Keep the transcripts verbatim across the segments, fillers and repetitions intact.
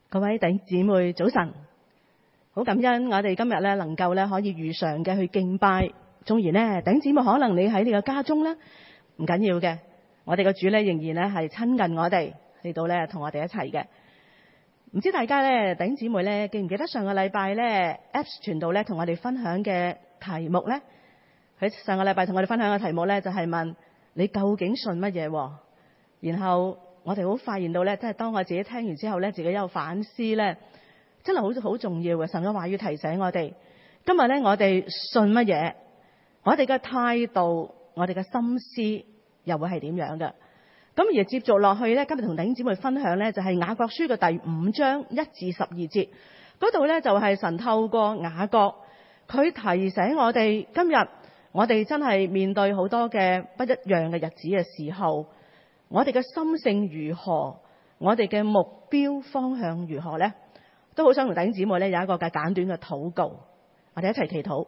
各位弟兄姊妹早晨，好感恩我哋今日咧能夠咧可以如常嘅去敬拜。縱然呢弟兄姊妹可能你喺你嘅家中咧，唔緊要嘅，我哋嘅主咧仍然咧係親近我哋，嚟到咧同我哋一齊嘅。唔知大家咧弟兄姊妹咧記唔記得上個禮拜咧 Apps 傳道咧同我哋分享嘅題目咧？喺上個禮拜同我哋分享嘅題目咧就係問你究竟信乜嘢？然後我哋好發現到咧，即係當我自己聽完之後咧，自己有反思咧，真係好好重要嘅。神嘅話要提醒我哋，今日咧我哋信乜嘢？我哋嘅態度，我哋嘅心思又會係點樣嘅？咁而接續落去咧，今日同弟兄姊妹分享咧，就係雅各書嘅第五章一至十二節嗰度咧，就係神透過雅各，佢提醒我哋，今日我哋真係面對好多嘅不一樣嘅日子嘅時候，我哋嘅心性如何？我哋嘅目標方向如何呢？都好想同弟兄姊妹咧有一個嘅簡短嘅禱告，我哋一齊祈禱。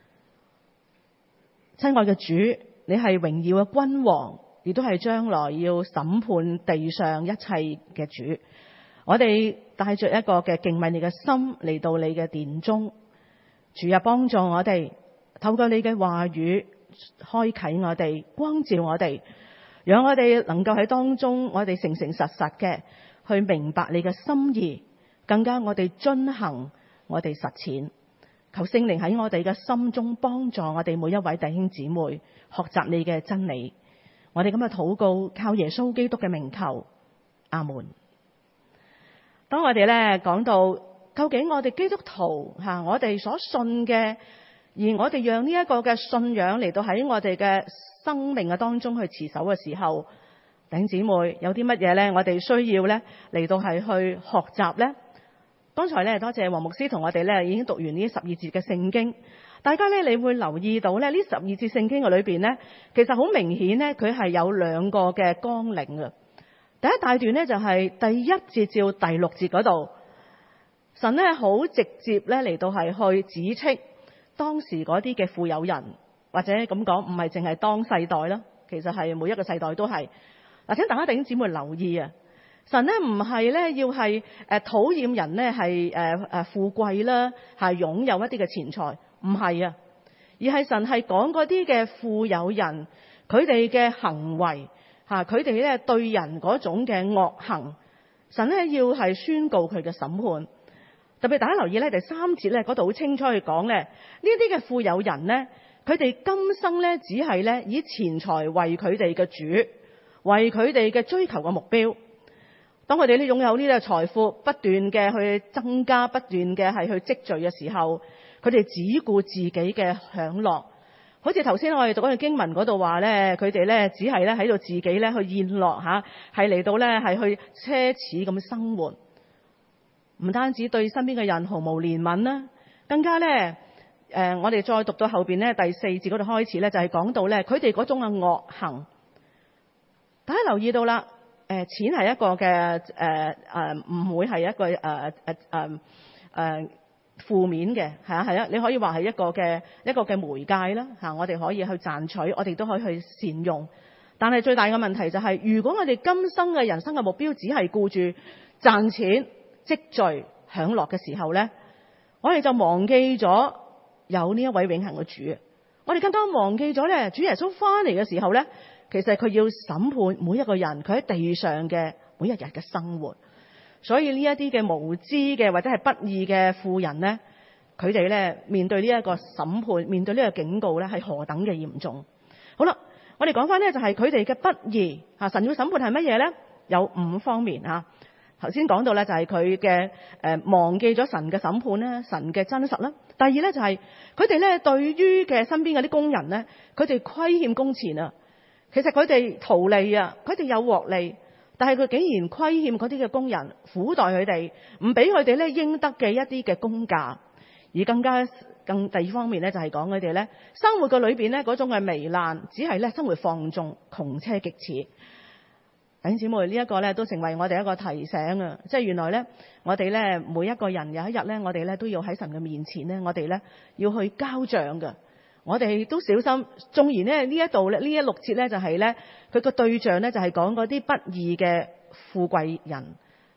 親愛嘅主，你係榮耀嘅君王，亦都係將來要審判地上一切嘅主。我哋帶着一個嘅敬畏你嘅心嚟到你嘅殿中，主啊，幫助我哋透過你嘅話語開啟我哋，光照我哋，讓我哋能夠喺當中，我哋誠誠實實嘅去明白你嘅心意，更加我哋遵行，我哋實踐。求聖靈喺我哋嘅心中幫助我哋每一位弟兄姊妹學習你嘅真理。我哋咁嘅禱告靠耶穌基督嘅名求，阿門。當我哋咧講到究竟我哋基督徒吓，我哋所信嘅，而我哋讓呢一個嘅信仰嚟到喺我哋嘅生命嘅當中去持守嘅時候，弟兄姊妹有啲乜嘢咧？我哋需要咧嚟到係去學習咧。剛才咧多謝黃牧師同我哋咧已經讀完呢十二節嘅聖經，大家咧你會留意到咧呢十二節聖經嘅裏邊咧，其實好明顯咧佢係有兩個嘅綱領嘅。第一大段咧就係第一節至第六節嗰度，神咧好直接咧嚟到係去指斥當時嗰啲嘅富有人，或者咁講唔係淨係當世代啦，其實係每一個世代都係。嗱，請大家弟兄姊妹留意啊！神咧唔係咧要係誒討厭人咧係誒誒富貴啦，係擁有一啲嘅錢財，唔係啊，而係神係講嗰啲嘅富有人佢哋嘅行為吓，佢哋咧對人嗰種嘅惡行，神咧要係宣告佢嘅審判。特別大家留意咧第三節咧嗰度好清楚去講咧，呢啲嘅富有人咧，佢哋今生咧只係咧以錢財為佢哋嘅主，為佢哋嘅追求嘅目標。當佢哋咧擁有呢啲財富，不斷嘅去增加，不斷嘅係去積聚嘅時候，佢哋只顧自己嘅享樂。好似頭先我哋讀嗰個經文嗰度話咧，佢哋咧只係咧喺度自己咧去宴樂吓，係嚟到咧係去奢侈咁生活。唔單止對身邊嘅人毫無憐憫啦，更加咧誒，我哋再讀到後邊咧第四節嗰度開始咧，就係講到咧佢哋嗰種嘅惡行。大家留意到啦。誒、呃、錢係一個嘅誒誒唔會係一個誒誒誒誒負面嘅係啊係啊，你可以話係一個嘅一個嘅媒介啦嚇，我哋可以去賺取，我哋都可以去善用。但係最大嘅問題就係、是，如果我哋今生嘅人生嘅目標只係顧住賺錢、積聚、享樂嘅時候咧，我哋就忘記咗有呢一位永恆嘅主。我哋更加忘記咗咧，主耶穌翻嚟嘅時候咧。其實佢要審判每一個人，佢喺地上嘅每一日嘅生活。所以呢一啲嘅無知嘅或者係不義嘅富人呢，佢哋咧面對呢一個審判，面對呢個警告咧，係何等嘅嚴重。好啦，我哋講翻呢，就係佢哋嘅不義吓，神要審判係乜嘢呢？有五方面吓。頭先講到咧就係佢嘅誒忘記咗神嘅審判啦，神嘅真實啦。第二咧就係佢哋咧對於嘅身邊嗰啲工人咧，佢哋虧欠工錢啊。其實佢哋圖利啊，佢哋有獲利，但係佢竟然虧欠嗰啲嘅工人，苦待佢哋，唔俾佢哋咧應得嘅一啲嘅工價。而更加更第二方面咧，就係講佢哋咧生活嘅裏邊咧嗰種嘅糜爛，只係咧生活放縱，窮奢極侈。弟兄姊妹，呢一個咧都成為我哋一個提醒啊！即係原來咧，我哋咧每一個人有一日咧，我哋咧都要喺神嘅面前咧，我哋咧要去交賬㗎。我哋都小心，縱然咧呢一度咧呢一六節咧就係咧佢個對象咧就係講嗰啲不義嘅富貴人，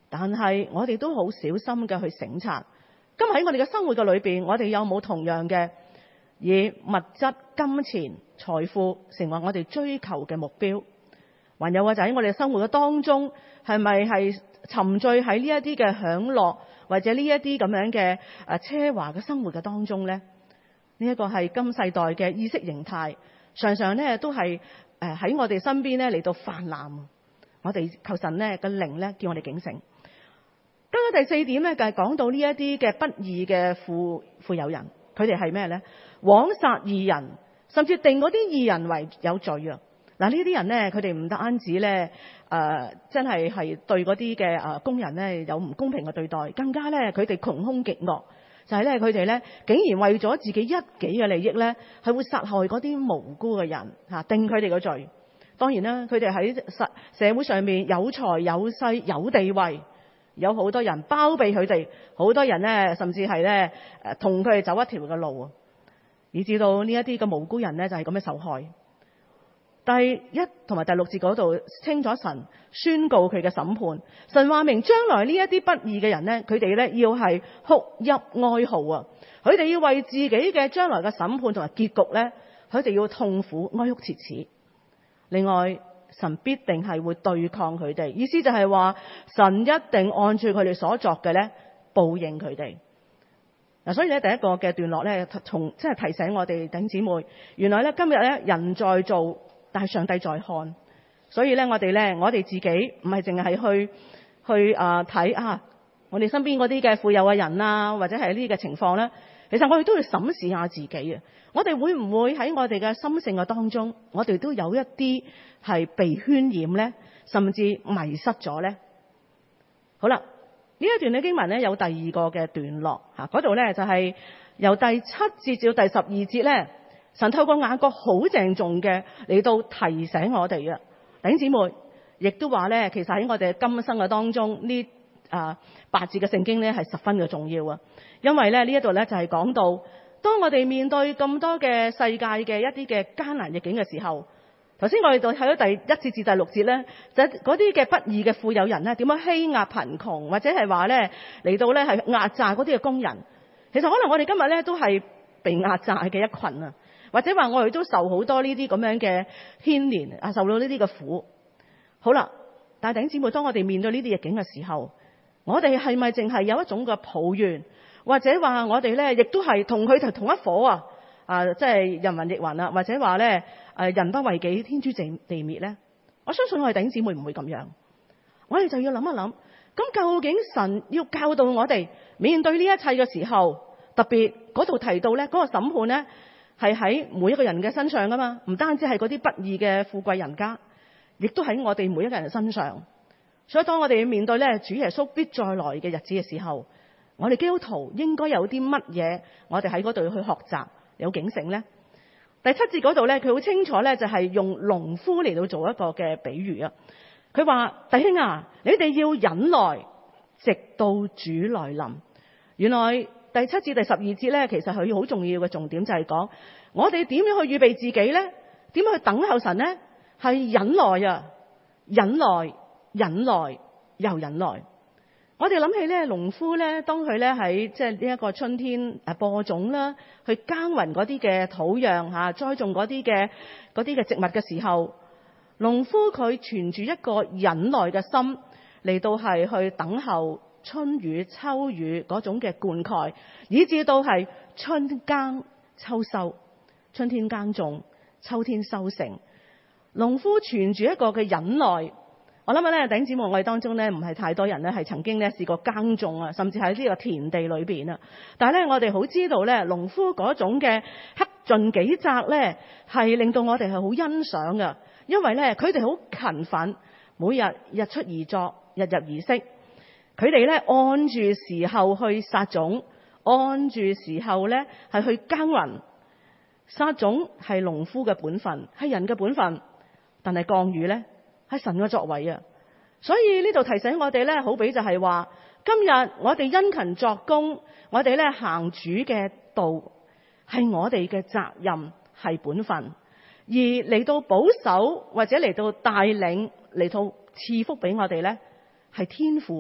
但係我哋都好小心嘅去省察。今日喺我哋嘅生活嘅裏邊，我哋有冇同樣嘅以物質、金錢、財富成為我哋追求嘅目標？還有或者喺我哋生活嘅當中，係咪係沉醉喺呢一啲嘅享樂，或者呢一啲咁樣嘅誒奢華嘅生活嘅當中呢？呢一個係今世代嘅意識形態，常常咧都係誒喺我哋身邊咧嚟到泛濫。我哋求神咧嘅靈咧叫我哋警醒。跟住第四點咧就係講到呢一啲嘅不義嘅富富有人，佢哋係咩咧？枉殺義人，甚至定嗰啲義人為有罪啊！嗱，呢啲人咧，佢哋唔單止咧誒，真係係對嗰啲嘅誒工人咧有唔公平嘅對待，更加咧佢哋窮兇極惡。就係咧，佢哋咧竟然為咗自己一己嘅利益咧，係會殺害嗰啲無辜嘅人嚇，定佢哋嘅罪。當然啦，佢哋喺社社會上面有財有勢有地位，有好多人包庇佢哋，好多人咧甚至係咧誒同佢哋走一條嘅路啊，以至到呢一啲嘅無辜人咧就係咁樣受害。第一同埋第六節嗰度清咗神宣告佢嘅審判，神話明將來呢一啲不義嘅人呢，佢哋呢要係哭泣哀號啊！佢哋要為自己嘅將來嘅審判同埋結局呢，佢哋要痛苦哀哭切齒。另外，神必定係會對抗佢哋，意思就係話神一定按住佢哋所作嘅呢報應佢哋。嗱，所以咧第一個嘅段落呢，從即係提醒我哋弟兄姊妹，原來呢今日呢人在做，但係上帝在看，所以咧我哋咧我哋自己唔係淨係去去啊睇啊我哋身邊嗰啲嘅富有嘅人啊，或者係呢啲嘅情況咧，其實我哋都要審視下自己啊。我哋會唔會喺我哋嘅心性嘅當中，我哋都有一啲係被渲染咧，甚至迷失咗咧？好啦，呢一段嘅經文咧有第二個嘅段落吓，嗰度咧就係由第七節至到第十二節咧。神透過雅各好鄭重嘅嚟到提醒我哋嘅弟兄姊妹，亦都話咧，其實喺我哋今生嘅當中，呢啊八節嘅聖經咧係十分嘅重要啊！因為咧呢一度咧就係講到，當我哋面對咁多嘅世界嘅一啲嘅艱難逆境嘅時候，頭先我哋就睇咗第一節至第六節咧，就嗰啲嘅不義嘅富有人咧點樣欺壓貧窮，或者係話咧嚟到咧係壓榨嗰啲嘅工人。其實可能我哋今日咧都係被壓榨嘅一群啊！或者話我哋都受好多呢啲咁樣嘅牽連啊，受到呢啲嘅苦。好啦，但係弟兄姊妹，當我哋面對呢啲逆境嘅時候，我哋係咪淨係有一種嘅抱怨，或者話我哋咧亦都係同佢同同一夥啊？啊，即係人云亦云啦，或者話咧誒人不為己，天誅地滅咧？我相信我哋弟兄姊妹唔會咁樣。我哋就要諗一諗，咁究竟神要教導我哋面對呢一切嘅時候，特別嗰度提到咧嗰個審判咧，係喺每一個人嘅身上噶嘛，唔單止係嗰啲不義嘅富貴人家，亦都喺我哋每一個人身上。所以當我哋面對咧主耶穌必再來嘅日子嘅時候，我哋基督徒應該有啲乜嘢，我哋喺嗰度去學習，有警醒呢？第七節嗰度咧，佢好清楚咧，就係用農夫嚟到做一個嘅比喻啊。佢話：弟兄啊，你哋要忍耐，直到主來臨。原來第七至第十二節咧，其實佢好重要嘅重點就係講我哋點樣去預備自己咧？點樣去等候神咧？係忍耐啊，忍耐，忍耐又忍耐。我哋諗起咧，農夫咧，當佢咧喺即係呢一個春天誒播種啦，去耕耘嗰啲嘅土壤嚇，栽種嗰啲嘅嗰啲嘅植物嘅時候，農夫佢存住一個忍耐嘅心嚟到係去等候春雨秋雨嗰種嘅灌溉，以至到係春耕秋收，春天耕種，秋天收成。農夫存住一個嘅忍耐。我諗咧，弟兄姊妹，我哋當中咧唔係太多人咧係曾經咧試過耕種啊，甚至喺呢個田地裏邊啊。但係咧，我哋好知道咧，農夫嗰種嘅克盡己責咧，係令到我哋係好欣賞噶，因為咧佢哋好勤奮，每日日出而作，日入而息。佢哋咧按住時候去撒種，按住時候咧係去耕耘。撒種係農夫嘅本分，係人嘅本分，但係降雨咧係神嘅作為啊！所以呢度提醒我哋咧，好比就係話，今日我哋殷勤作工，我哋咧行主嘅道，係我哋嘅責任，係本分。而嚟到保守或者嚟到帶領嚟到賜福俾我哋咧，係天父啊，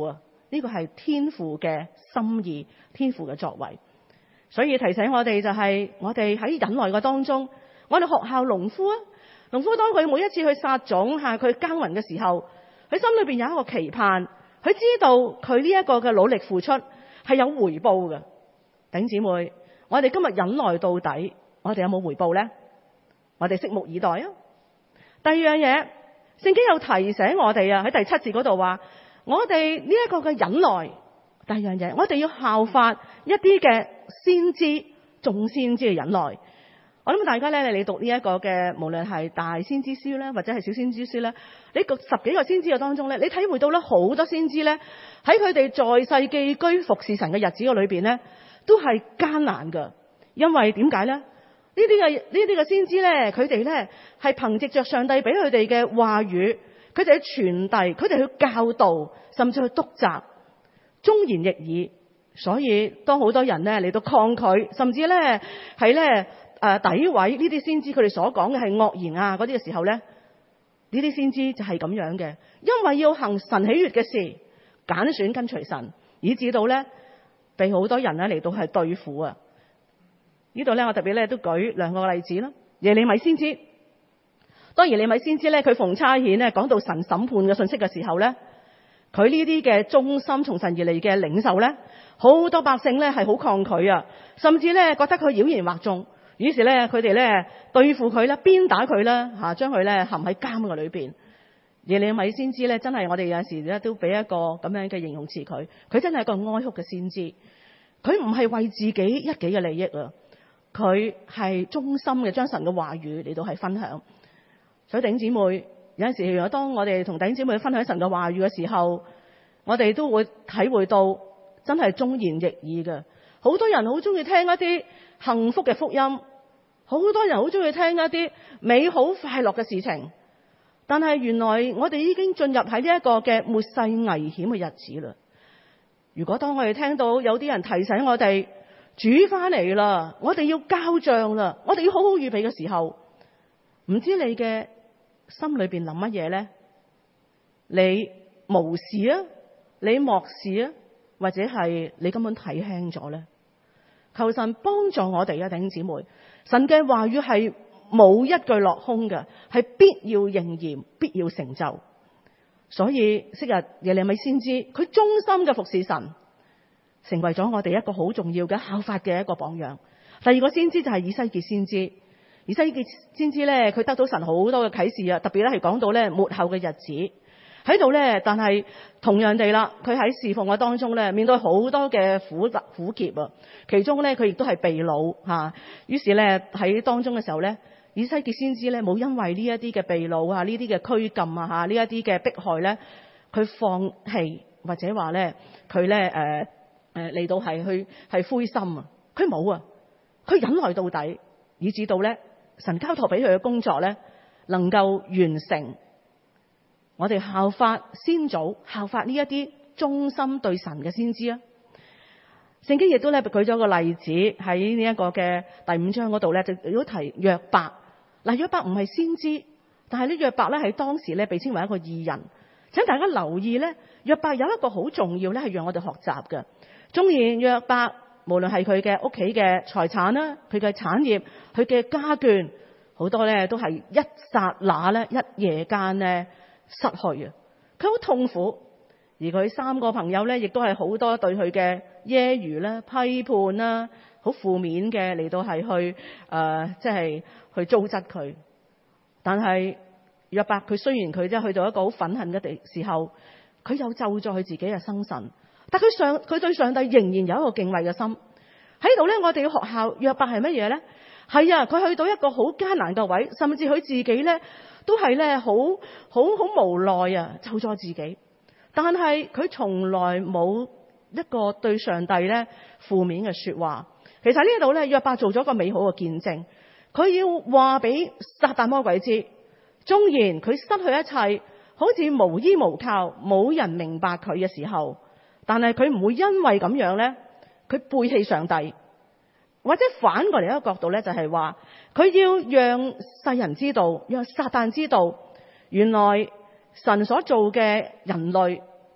呢個係天父嘅心意，天父嘅作為。所以提醒我哋就係我哋喺忍耐嘅當中，我哋學效農夫啊，農夫當佢每一次去撒種吓，佢耕耘嘅時候，佢心裏邊有一個期盼，佢知道佢呢一個嘅努力付出係有回報嘅。弟兄姊妹，我哋今日忍耐到底，我哋有冇回報呢？我哋拭目以待啊！第二樣嘢，聖經又提醒我哋啊，喺第七節嗰度話，我哋呢一個嘅忍耐，第二樣嘢，我哋要效法一啲嘅先知、眾先知嘅忍耐。我諗大家咧，你讀呢一個嘅，無論係大先知書咧，或者係小先知書咧，你讀十幾個先知嘅當中咧，你體會到咧好多先知咧，喺佢哋在世寄居服侍神嘅日子嘅裏邊咧，都係艱難噶。因為點解咧？呢啲嘅呢啲嘅先知咧，佢哋咧係憑藉着上帝俾佢哋嘅話語，佢哋去傳遞，佢哋去教導，甚至去督責，忠言逆耳。所以當好多人咧嚟到抗拒，甚至咧係咧誒詆毀呢啲先知，佢哋所講嘅係惡言啊嗰啲嘅時候咧，呢啲先知就係咁樣嘅，因為要行神喜悅嘅事，揀選跟隨神，以至到咧被好多人咧嚟到係對付啊。呢度咧我特別咧都舉兩個例子啦。耶利米先知，當耶利米先知咧佢奉差遣咧講到神審判嘅信息嘅時候咧，佢呢啲嘅忠心從神而嚟嘅領袖咧，好多百姓咧係好抗拒啊，甚至咧覺得佢妖言惑眾，於是咧佢哋咧對付佢啦，鞭打佢啦嚇，將佢咧陷喺監嘅裏邊。耶利米先知咧真係我哋有時咧都俾一個咁樣嘅形容詞佢，佢真係一個哀哭嘅先知，佢唔係為自己一己嘅利益啊。佢係忠心嘅，將神嘅話語嚟到係分享。所以弟兄姊妹，有陣時如果當我哋同弟兄姊妹分享神嘅話語嘅時候，我哋都會體會到真係忠言逆耳嘅。好多人好中意聽一啲幸福嘅福音，好多人好中意聽一啲美好快樂嘅事情。但係原來我哋已經進入喺呢一個嘅末世危險嘅日子啦。如果當我哋聽到有啲人提醒我哋，主翻嚟啦，我哋要交賬啦，我哋要好好預備嘅時候，唔知你嘅心裏邊諗乜嘢呢？你無視啊，你漠視啊，或者係你根本睇輕咗呢？求神幫助我哋啊，弟兄姊妹，神嘅話語係冇一句落空嘅，係必要應驗，必要成就。所以昔日耶利米先知，佢忠心嘅服侍神，成為咗我哋一個好重要嘅效法嘅一個榜樣。第二個先知就係以西結先知，以西結先知咧，佢得到神好多嘅啟示啊，特別咧係講到咧末後嘅日子喺度咧，但係同樣地啦，佢喺侍奉嘅當中咧，面對好多嘅苦苦劫啊，其中咧佢亦都係被擄吓，於是咧喺當中嘅時候咧，以西結先知咧冇因為呢一啲嘅被擄啊，呢啲嘅拘禁啊吓，呢一啲嘅迫害咧，佢放棄或者話咧佢咧誒。誒，嚟到係去係灰心啊！佢冇啊，佢忍耐到底，以至到咧神交託俾佢嘅工作咧能夠完成。我哋效法先祖，效法呢一啲忠心對神嘅先知啊！聖經亦都咧舉咗個例子喺呢一個嘅第五章嗰度咧，就都提約伯。嗱，約伯唔係先知，但係呢約伯咧喺當時咧被稱為一個義人。請大家留意咧，約伯有一個好重要咧，係讓我哋學習嘅。縱然約伯無論係佢嘅屋企嘅財產啦，佢嘅產業，佢嘅家眷，好多咧都係一剎那咧一夜間咧失去啊！佢好痛苦，而佢三個朋友咧亦都係好多對佢嘅揶揄啦、批判啦，好負面嘅嚟到係去誒，即係去糟質佢。但係約伯佢雖然佢即係去到一個好憤恨嘅地時候，佢又咒咗佢自己嘅生辰。但佢上佢對上帝仍然有一個敬畏嘅心喺度咧。我哋要學效約伯係乜嘢咧？係啊，佢去到一個好艱難嘅位，甚至佢自己咧都係咧好好好無奈啊，咒咗自己。但係佢從來冇一個對上帝咧負面嘅說話。其實呢度咧約伯做咗個美好嘅見證，佢要話俾撒旦魔鬼知，縱然佢失去一切，好似無依無靠，冇人明白佢嘅時候。但係佢唔會因為咁樣咧，佢背棄上帝，或者反過嚟一個角度咧，就係話佢要讓世人知道，讓撒旦知道，原來神所做嘅人類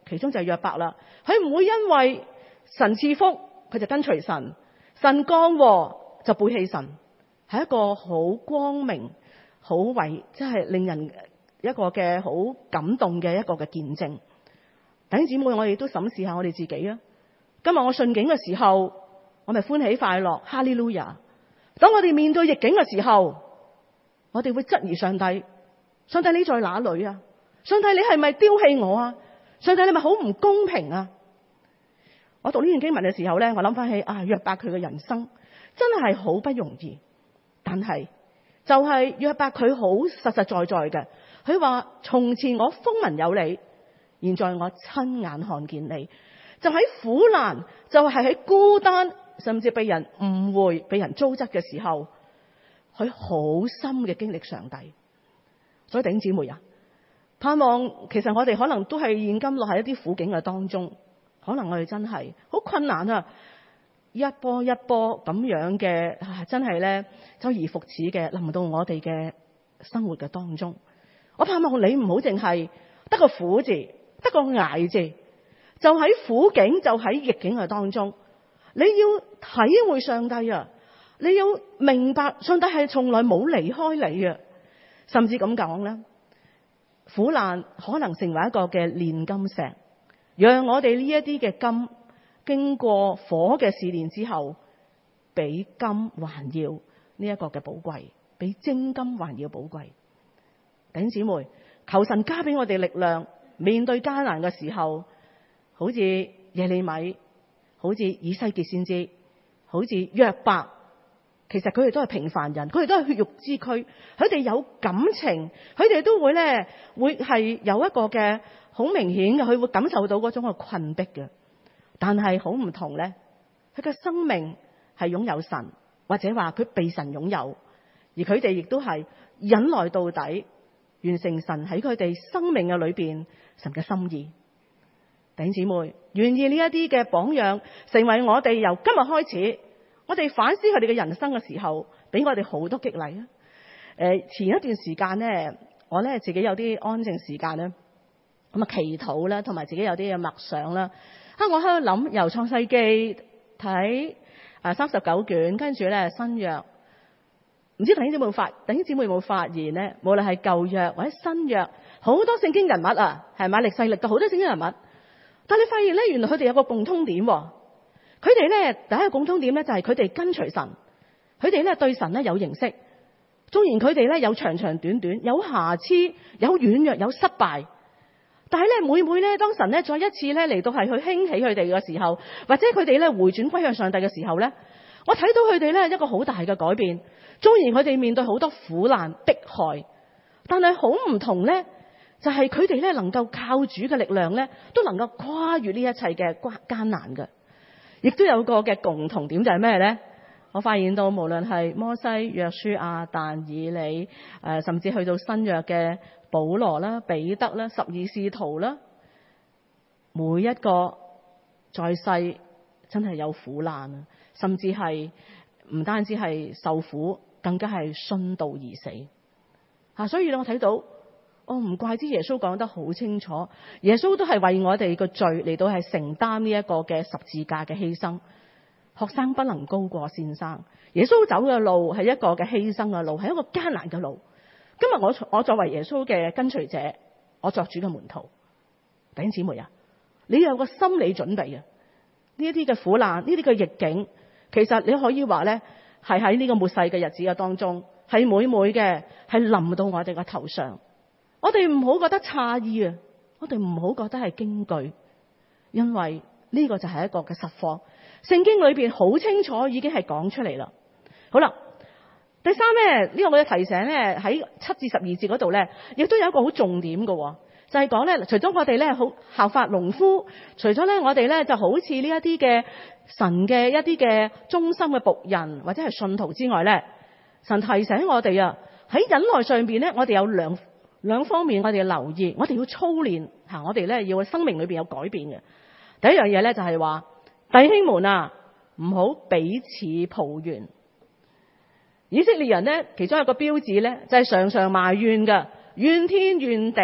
其中就係約伯啦。佢唔會因為神賜福佢就跟隨神，神降禍就背棄神，係一個好光明、好為即係令人一個嘅好感動嘅一個嘅見證。弟兄姊妹，我哋都審視下我哋自己啊！今日我順境嘅時候，我咪歡喜快樂，哈利路亞。當我哋面對逆境嘅時候，我哋會質疑上帝：上帝你在哪裏啊？上帝你係咪丟棄我啊？上帝你咪好唔公平啊？我讀呢段經文嘅時候咧，我諗翻起啊，約伯佢嘅人生真係好不容易，但係就係約伯佢好實實在在嘅，佢話從前我風聞有你，現在我親眼看見你。就喺苦難，就係喺孤單，甚至被人誤會、被人糟質嘅時候，佢好深嘅經歷上帝。所以弟兄姊妹啊，盼望其實我哋可能都係現今落喺一啲苦境嘅當中，可能我哋真係好困難啊，一波一波咁樣嘅、啊、真係咧周而復始嘅臨到我哋嘅生活嘅當中。我盼望你唔好淨係得個苦字，得個捱字，就喺苦境，就喺逆境嘅當中，你要體會上帝啊！你要明白上帝係從來冇離開你嘅，甚至咁講咧，苦難可能成為一個嘅煉金石，讓我哋呢一啲嘅金經過火嘅試煉之後，比金還要呢一個嘅寶貴，比精金還要寶貴。弟兄姊妹，求神加俾我哋力量，面對艱難嘅時候，好似耶利米，好似以西結先知，好似約伯，其實佢哋都係平凡人，佢哋都係血肉之軀，佢哋有感情，佢哋都會咧會係有一個嘅好明顯嘅，佢會感受到嗰種嘅困迫嘅。但係好唔同咧，佢嘅生命係擁有神，或者話佢被神擁有，而佢哋亦都係忍耐到底，完成神喺佢哋生命嘅裏邊神嘅心意。弟兄姊妹，願意呢一啲嘅榜樣成為我哋由今日開始，我哋反思佢哋嘅人生嘅時候，俾我哋好多激勵啊！誒，前一段時間咧，我咧自己有啲安靜時間咧，咁啊祈禱啦，同埋自己有啲嘅默想啦。啊，我喺度諗由創世記睇啊三十九卷，跟住咧新約，唔知弟兄姊妹有冇發，弟兄姊妹有冇發現咧？無論係舊約或者新約，好多聖經人物啊，係咪歷世歷代好多聖經人物？但你發現咧，原來佢哋有個共通點，佢哋咧第一個共通點咧就係佢哋跟隨神，佢哋咧對神咧有認識，縱然佢哋咧有長長短短，有瑕疵，有軟弱，有失敗，但係咧每每咧當神咧再一次咧嚟到係去興起佢哋嘅時候，或者佢哋咧回轉歸向上帝嘅時候咧，我睇到佢哋咧一個好大嘅改變。縱然佢哋面對好多苦難迫害，但係好唔同咧。就係佢哋咧能夠靠主嘅力量咧，都能夠跨越呢一切嘅關艱難嘅。亦都有個嘅共同點就係咩咧？我發現到無論係摩西、約書亞、但以理，誒甚至去到新約嘅保羅啦、彼得啦、十二使徒啦，每一個在世真係有苦難啊，甚至係唔單止係受苦，更加係殉道而死。吓，所以我睇到。我唔怪之耶穌講得好清楚，耶穌都係為我哋個罪嚟到係承擔呢一個嘅十字架嘅犧牲。學生不能高過先生，耶穌走嘅路係一個嘅犧牲嘅路，係一個艱難嘅路。今日我我作為耶穌嘅跟隨者，我作主嘅門徒，弟兄姊妹啊，你有個心理準備啊！呢一啲嘅苦難，呢啲嘅逆境，其實你可以話咧，係喺呢個末世嘅日子嘅當中，係每每嘅係臨到我哋嘅頭上。我哋唔好覺得詫異啊！我哋唔好覺得係驚懼，因為呢個就係一個嘅實況。聖經裏邊好清楚已經係講出嚟啦。好啦，第三咧，呢個我嘅提醒咧，喺七至十二節嗰度咧，亦都有一個好重點嘅，就係講咧，除咗我哋咧好效法農夫，除咗咧我哋咧就好似呢一啲嘅神嘅一啲嘅忠心嘅僕人或者係信徒之外咧，神提醒我哋啊，喺忍耐上邊咧，我哋有兩。兩方面我哋要留意，我哋要操練吓，我哋咧要喺生命裏邊有改變嘅。第一樣嘢咧就係話，弟兄們啊，唔好彼此抱怨。以色列人咧，其中一個標誌咧就係常常埋怨嘅，怨天怨地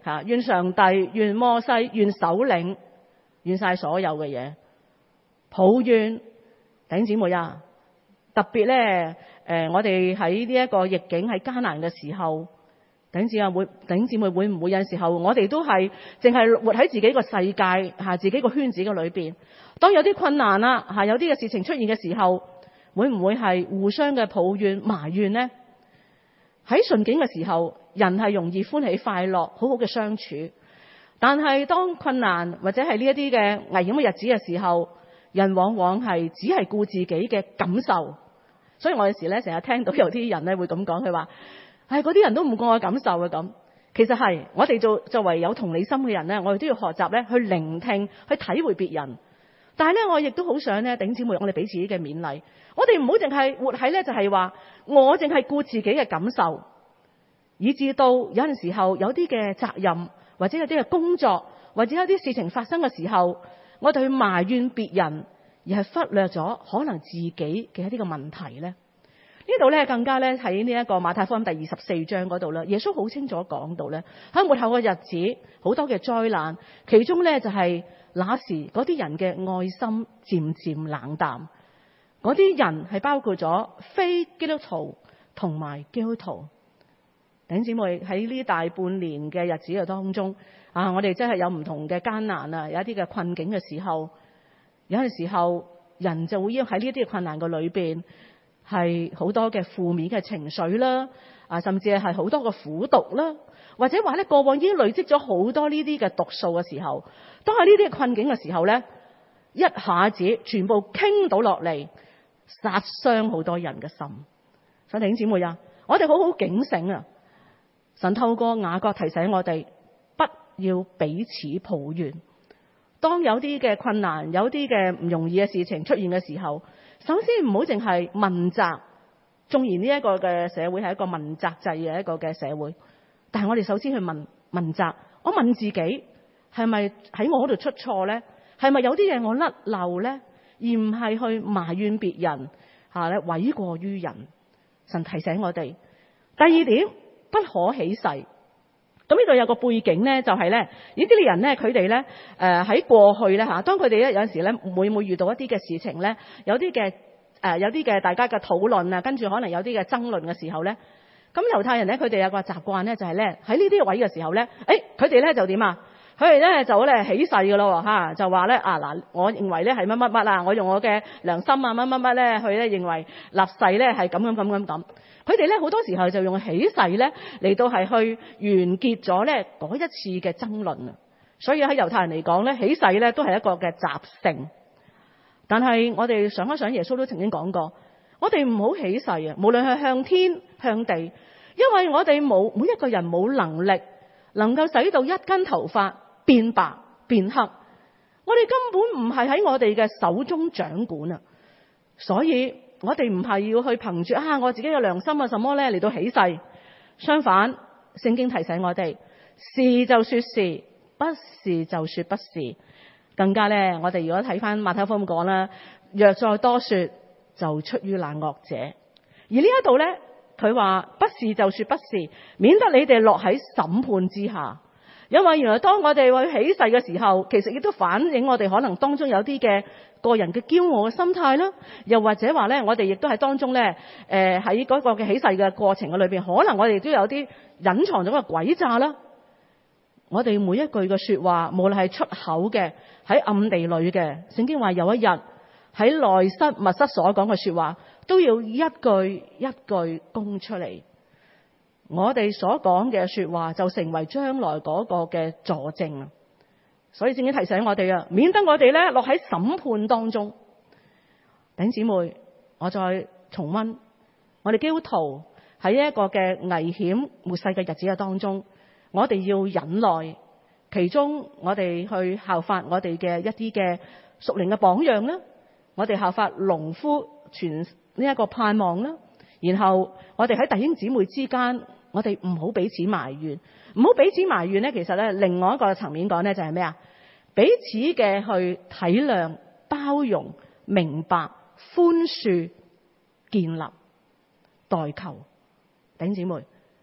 吓，怨上帝、怨摩西、怨首領、怨晒所有嘅嘢，抱怨。弟兄姊妹啊，特別咧，誒，我哋喺呢一個逆境喺艱難嘅時候，弟兄姊妹會，弟兄姊妹會唔會有陣時候，我哋都係淨係活喺自己個世界吓，自己個圈子嘅裏邊。當有啲困難啦吓，有啲嘅事情出現嘅時候，會唔會係互相嘅抱怨埋怨呢？喺順境嘅時候，人係容易歡喜快樂，好好嘅相處。但係當困難或者係呢一啲嘅危險嘅日子嘅時候，人往往係只係顧自己嘅感受。所以我有時咧成日聽到有啲人咧會咁講，佢話：唉，嗰啲人都唔顧我感受嘅咁。其實係我哋做作為有同理心嘅人咧，我哋都要學習咧去聆聽，去體會別人。但係咧，我亦都好想咧，弟兄姊妹，我哋俾自己嘅勉勵。我哋唔好淨係活喺咧，就係話我淨係顧自己嘅感受，以至到有陣時候有啲嘅責任，或者有啲嘅工作，或者有啲事情發生嘅時候，我哋去埋怨別人，而係忽略咗可能自己嘅一啲嘅問題咧。呢度咧更加咧喺呢一個馬太福音第二十四章嗰度咧，耶穌好清楚講到咧，喺末後嘅日子好多嘅災難，其中咧就係、是。那時嗰啲人嘅愛心漸漸冷淡，嗰啲人係包括咗非基督徒同埋基督徒。弟兄姊妹，喺呢大半年嘅日子嘅當中啊，我哋真係有唔同嘅艱難啊，有一啲嘅困境嘅時候，有陣時候人就會要喺呢啲困難嘅裏邊係好多嘅負面嘅情緒啦，啊，甚至係好多嘅苦毒啦。或者話咧，過往已經累積咗好多呢啲嘅毒素嘅時候，當喺呢啲嘅困境嘅時候咧，一下子全部傾倒落嚟，殺傷好多人嘅心。所以弟兄姊妹啊，我哋好好警醒啊！神透過雅各提醒我哋，不要彼此抱怨。當有啲嘅困難、有啲嘅唔容易嘅事情出現嘅時候，首先唔好淨係問責。縱然呢一個嘅社會係一個問責制嘅一個嘅社會。但係我哋首先去問問責，我問自己係咪喺我嗰度出錯咧？係咪有啲嘢我甩漏咧？而唔係去埋怨別人吓咧，諉過於人。神提醒我哋。第二點，不可起誓。咁呢度有個背景咧，就係咧，以色列人咧，佢哋咧誒喺過去咧吓，當佢哋咧有陣時咧每每遇到一啲嘅事情咧，有啲嘅誒有啲嘅大家嘅討論啊，跟住可能有啲嘅爭論嘅時候咧。咁猶太人咧，佢哋有個習慣咧，就係咧喺呢啲位嘅時候咧，誒佢哋咧就點啊？佢哋咧就咧起誓㗎咯嚇，就話咧啊嗱，我認為咧係乜乜乜啊，我用我嘅良心啊乜乜乜咧，去咧認為立誓咧係咁咁咁咁咁。佢哋咧好多時候就用起誓咧嚟到係去完結咗咧嗰一次嘅爭論啊。所以喺猶太人嚟講咧，起誓咧都係一個嘅習性。但係我哋想一想，耶穌都曾經講過。我哋唔好起誓啊！無論係向天向地，因為我哋冇每一個人冇能力能夠使到一根頭髮變白變黑，我哋根本唔係喺我哋嘅手中掌管啊！所以我哋唔係要去憑住啊我自己嘅良心啊什麼咧嚟到起誓。相反，聖經提醒我哋，是就說是，不是就說不是。更加咧，我哋如果睇翻馬太福音講啦，若再多說，就出於那惡者。而呢一度咧，佢話不是就說不是，免得你哋落喺審判之下。因為原來當我哋去起誓嘅時候，其實亦都反映我哋可能當中有啲嘅個人嘅驕傲嘅心態啦，又或者話咧，我哋亦都係當中咧，誒喺嗰個嘅起誓嘅過程嘅裏邊，可能我哋都有啲隱藏咗嘅詭詐啦。我哋每一句嘅說話，無論係出口嘅，喺暗地裏嘅，聖經話有一日喺內室密室所講嘅說話，都要一句一句供出嚟。我哋所講嘅說話就成為將來嗰個嘅佐證啊！所以聖經提醒我哋啊，免得我哋咧落喺審判當中。弟兄姊妹，我再重溫，我哋基督徒喺一個嘅危險末世嘅日子嘅當中，我哋要忍耐，其中我哋去效法我哋嘅一啲嘅屬靈嘅榜樣啦。我哋效法農夫傳呢一個盼望啦，然後我哋喺弟兄姊妹之間，我哋唔好彼此埋怨，唔好彼此埋怨咧。其實咧，另外一個層面講咧，就係咩啊？彼此嘅去體諒、包容、明白、寬恕、建立、代求。弟兄姊妹，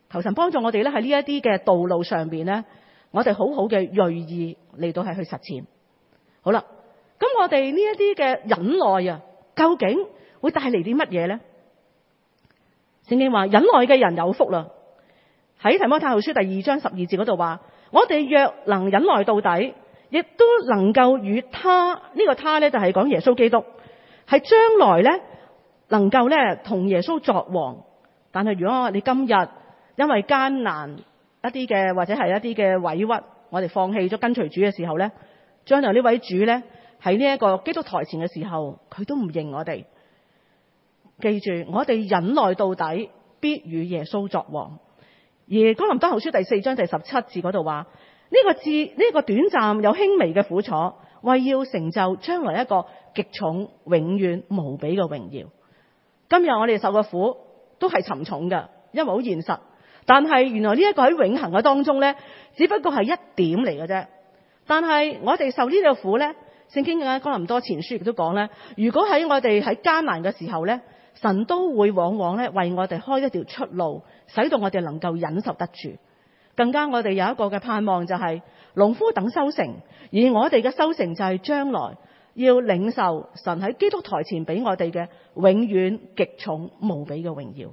求神幫助我哋咧喺呢一啲嘅道路上邊咧，我哋好好嘅銳意嚟到係去實踐。好啦，咁我哋呢一啲嘅忍耐啊，究竟會帶嚟啲乜嘢咧？聖經話忍耐嘅人有福啦。喺提摩太後書第二章十二節嗰度話，我哋若能忍耐到底，亦都能夠與他，呢、這個他咧就係講耶穌基督，係將來咧能夠咧同耶穌作王。但係如果我哋今日因為艱難一啲嘅或者係一啲嘅委屈，我哋放棄咗跟隨主嘅時候咧，將來呢位主咧喺呢一個基督台前嘅時候，佢都唔認我哋。記住，我哋忍耐到底，必與耶穌作王。而哥林多後書第四章第十七節嗰度話，呢、這個字呢、這個短暫有輕微嘅苦楚，為要成就將來一個極重永遠無比嘅榮耀。今日我哋受嘅苦都係沉重嘅，因為好現實。但係原來呢一個喺永恆嘅當中咧，只不過係一點嚟嘅啫。但係我哋受呢個苦咧，聖經嘅哥林多前書亦都講咧，如果喺我哋喺艱難嘅時候咧，神都會往往咧為我哋開一條出路，使到我哋能夠忍受得住。更加我哋有一個嘅盼望就係農夫等收成，而我哋嘅收成就係將來要領受神喺基督台前俾我哋嘅永遠極重無比嘅榮耀。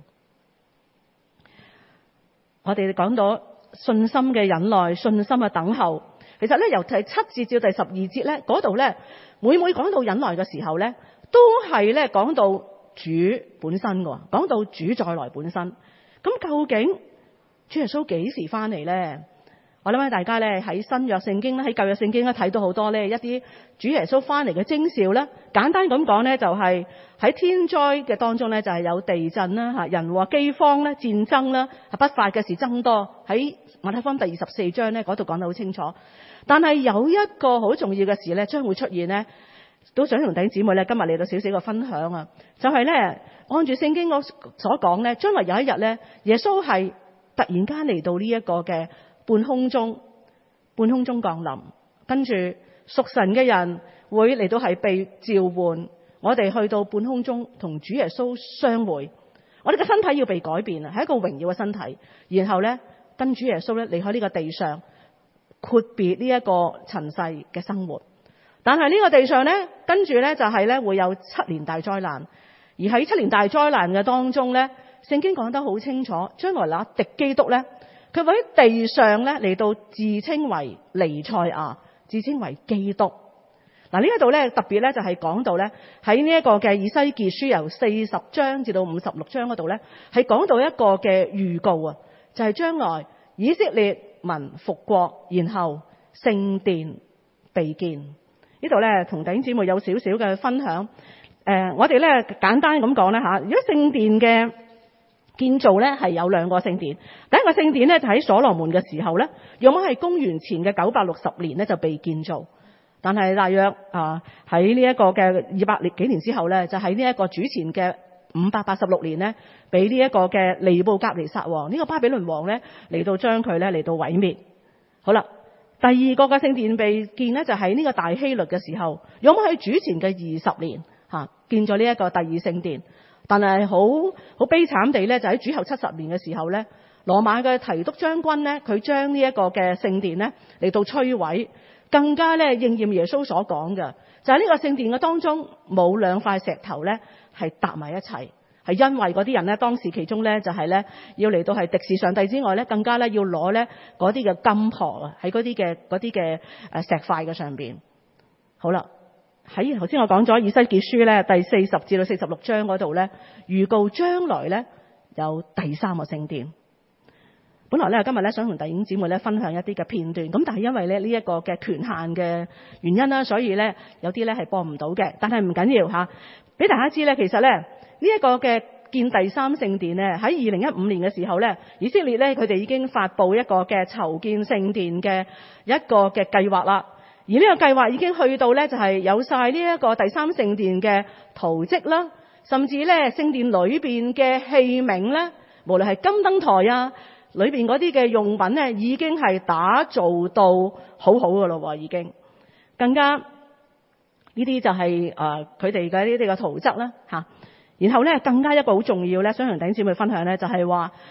我哋講到信心嘅忍耐，信心嘅等候。其實咧由第七節至第十二節咧嗰度咧，每每講到忍耐嘅時候咧，都係咧講到主本身嘅，講到主再來本身。咁究竟主耶穌幾時翻嚟咧？我諗大家咧喺新約聖經咧，喺舊約聖經咧睇到好多咧一啲主耶穌翻嚟嘅徵兆咧。簡單咁講咧，就係喺天災嘅當中咧，就係有地震啦、吓人禍、饑荒咧、戰爭啦、不法嘅事增多。喺馬太福音第二十四章咧嗰度講得好清楚。但係有一個好重要嘅事咧，將會出現咧，都想同弟兄姊妹咧今日嚟到少少嘅分享啊。就係咧按住聖經所講咧，將來有一日咧，耶穌係突然間嚟到呢一個嘅半空中，半空中降臨，跟住屬神嘅人會嚟到係被召喚，我哋去到半空中同主耶穌相會。我哋嘅身體要被改變啊，係一個榮耀嘅身體。然後咧跟主耶穌咧離開呢個地上，闊別呢一個塵世嘅生活。但係呢個地上咧，跟住咧就係咧會有七年大災難。而喺七年大災難嘅當中咧，聖經講得好清楚，將來那敵基督咧，佢會喺地上咧嚟到自稱為彌賽亞，自稱為基督。嗱，呢一度咧特別咧就係講到咧喺呢一個嘅以西結書由四十章至到五十六章嗰度咧，係講到一個嘅預告啊，就係將來以色列民復國，然後聖殿被建。呢度咧同弟兄姊妹有少少嘅分享。誒、呃，我哋咧簡單咁講咧吓，如果聖殿嘅建造咧係有兩個聖殿，第一個聖殿咧就喺所羅門嘅時候咧，約莫係公元前嘅九百六十年咧就被建造，但係大約啊喺呢一個嘅二百幾年之後咧，就喺呢一個主前嘅五百八十六年咧，俾呢一個嘅尼布甲尼撒王呢、這個巴比倫王咧嚟到將佢咧嚟到毀滅。好啦，第二個嘅聖殿被建咧就喺呢個大希律嘅時候，約莫係主前嘅二十年。吓，建咗呢一個第二聖殿，但係好好悲慘地咧，就喺主後七十年嘅時候咧，羅馬嘅提督將軍咧，佢將呢一個嘅聖殿咧嚟到摧毀，更加咧應驗耶穌所講嘅，就係呢個聖殿嘅當中冇兩塊石頭咧係搭埋一齊，係因為嗰啲人咧當時其中咧就係咧要嚟到係敵視上帝之外咧，更加咧要攞咧嗰啲嘅金箔啊，喺嗰啲嘅嗰啲嘅誒石塊嘅上邊。好啦。喺頭先我講咗以西結書咧第四十至到四十六章嗰度咧，預告將來咧有第三個聖殿。本來咧今日咧想同弟兄姊妹咧分享一啲嘅片段，咁但係因為咧呢一個嘅權限嘅原因啦，所以咧有啲咧係播唔到嘅。但係唔緊要吓，俾大家知咧，其實咧呢一個嘅建第三聖殿咧喺二零一五年嘅時候咧，以色列咧佢哋已經發布一個嘅籌建聖殿嘅一個嘅計劃啦。而呢個計劃已經去到咧，就係有晒呢一個第三聖殿嘅圖蹟啦，甚至咧聖殿裏邊嘅器皿咧，無論係金燈台啊，裏邊嗰啲嘅用品咧，已經係打造到好好噶咯，已經更加呢啲就係誒佢哋嘅呢啲嘅圖則啦吓。然後咧更加一個好重要咧，想同弟兄姊妹分享咧，就係話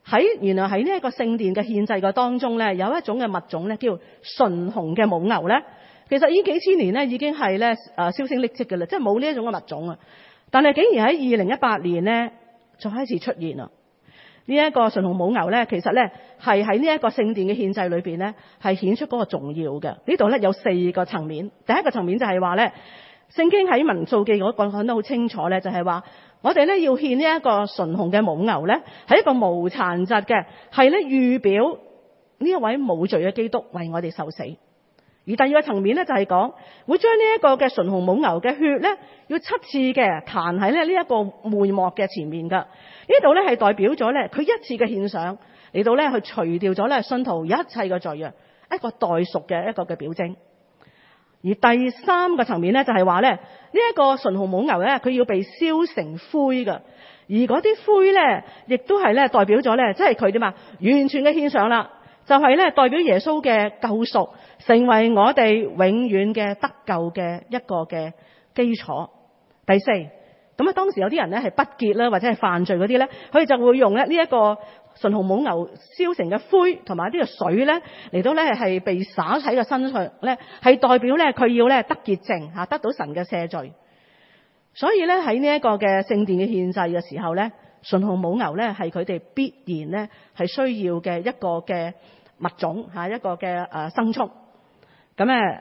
喺原來喺呢一個聖殿嘅獻祭嘅當中咧，有一種嘅物種咧，叫純紅嘅母牛咧。其實呢幾千年咧已經係咧誒銷聲匿跡嘅啦，即係冇呢一種嘅物種啊。但係竟然喺二零一八年咧，就開始出現啦。呢、這、一個純紅母牛咧，其實咧係喺呢一個聖殿嘅獻祭裏邊咧，係顯出嗰個重要嘅。呢度咧有四個層面。第一個層面就係話咧，聖經喺民數記嗰個講得好清楚咧，就係話我哋咧要獻呢一個純紅嘅母牛咧，係一個無殘疾嘅，係咧預表呢一位冇罪嘅基督為我哋受死。而第二個層面咧就係講會將呢一個嘅純紅母牛嘅血咧，要七次嘅彈喺咧呢一個會幕嘅前面噶。呢度咧係代表咗咧佢一次嘅獻上嚟到咧去除掉咗咧信徒一切嘅罪啊，一個代贖嘅一個嘅表徵。而第三個層面咧就係話咧呢一個純紅母牛咧佢要被燒成灰噶，而嗰啲灰咧亦都係咧代表咗咧即係佢點啊完全嘅獻上啦。就係咧代表耶穌嘅救贖，成為我哋永遠嘅得救嘅一個嘅基礎。第四，咁啊當時有啲人咧係不潔啦，或者係犯罪嗰啲咧，佢哋就會用咧呢一個純紅母牛燒成嘅灰同埋呢個水咧嚟到咧係被灑喺個身上咧，係代表咧佢要咧得潔淨嚇，得到神嘅赦罪。所以咧喺呢一個嘅聖殿嘅獻祭嘅時候咧，純紅母牛咧係佢哋必然咧係需要嘅一個嘅物種嚇，一個嘅誒牲畜。咁誒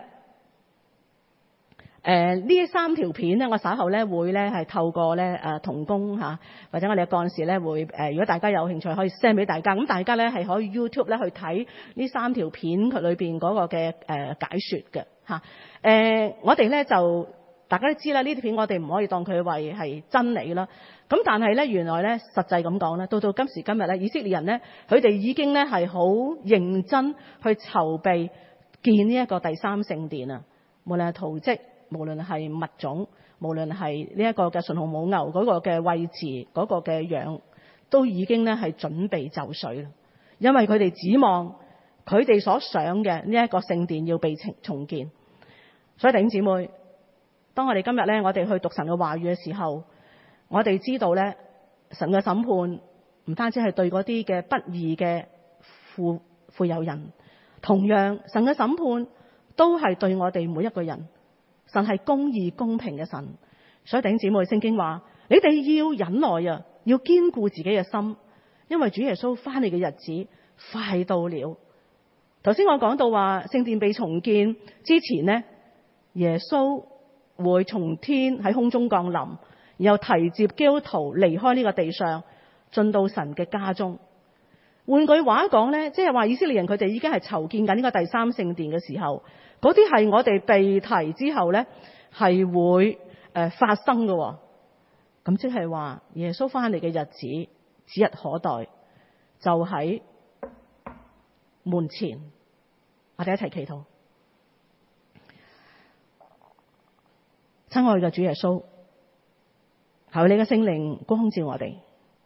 誒呢三條片咧，我稍後咧會咧係透過咧誒同工嚇，或者我哋嘅幹事咧會誒，如果大家有興趣可以 send 俾大家。咁大家咧係可以 YouTube 咧去睇呢三條片佢裏邊嗰個嘅誒解説嘅嚇。誒我哋咧就大家都知啦，呢條片我哋唔可以當佢為係真理啦。咁但係咧，原來咧實際咁講咧，到到今時今日咧，以色列人咧，佢哋已經咧係好認真去籌備建呢一個第三聖殿啊。無論係圖蹟，無論係物種，無論係呢一個嘅純紅母牛嗰個嘅位置，嗰、嗰個嘅樣，都已經咧係準備就緒啦。因為佢哋指望佢哋所想嘅呢一個聖殿要被重建。所以弟兄姊妹，當我哋今日咧，我哋去讀神嘅話語嘅時候，我哋知道咧，神嘅審判唔單止係對嗰啲嘅不義嘅富富有人，同樣神嘅審判都係對我哋每一個人。神係公義公平嘅神，所以弟兄姊妹，聖經話你哋要忍耐啊，要堅固自己嘅心，因為主耶穌翻嚟嘅日子快到了。頭先我講到話聖殿被重建之前呢，耶穌會從天喺空中降臨，然後提接基督徒離開呢個地上，進到神嘅家中。換句話講呢，即係話以色列人佢哋已經係籌建緊呢個第三聖殿嘅時候，嗰啲係我哋被提之後呢係會誒發生嘅。咁即係話耶穌翻嚟嘅日子指日可待，就喺門前。我哋一齊祈禱。親愛嘅主耶穌，求你嘅聖靈光照我哋，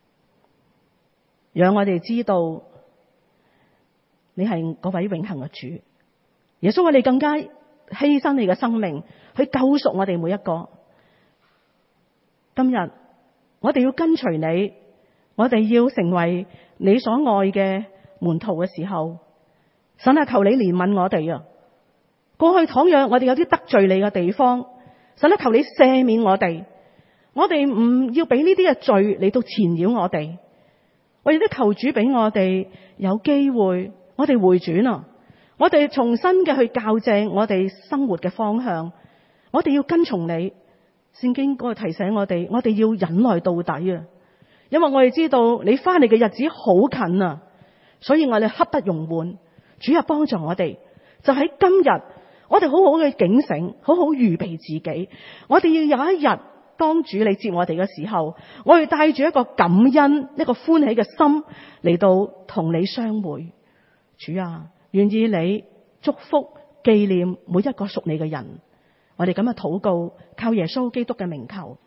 讓我哋知道你係嗰位永恆嘅主。耶穌，我哋更加犧牲你嘅生命去救贖我哋每一個。今日我哋要跟隨你，我哋要成為你所愛嘅門徒嘅時候，神啊，求你憐憫我哋啊！過去倘若我哋有啲得罪你嘅地方，神啊，求你赦免我哋。我哋唔要俾呢啲嘅罪嚟到纏繞我哋。我亦都求主俾我哋有機會，我哋回轉啊！我哋重新嘅去校正我哋生活嘅方向。我哋要跟從你。聖經嗰個提醒我哋，我哋要忍耐到底啊！因為我哋知道你翻嚟嘅日子好近啊，所以我哋刻不容緩。主啊，幫助我哋，就喺今日，我哋好好嘅警醒，好好預備自己。我哋要有一日，當主你接我哋嘅時候，我哋帶住一個感恩、一個歡喜嘅心嚟到同你相會。主啊，願意你祝福紀念每一個屬你嘅人。我哋咁嘅禱告，靠耶穌基督嘅名求。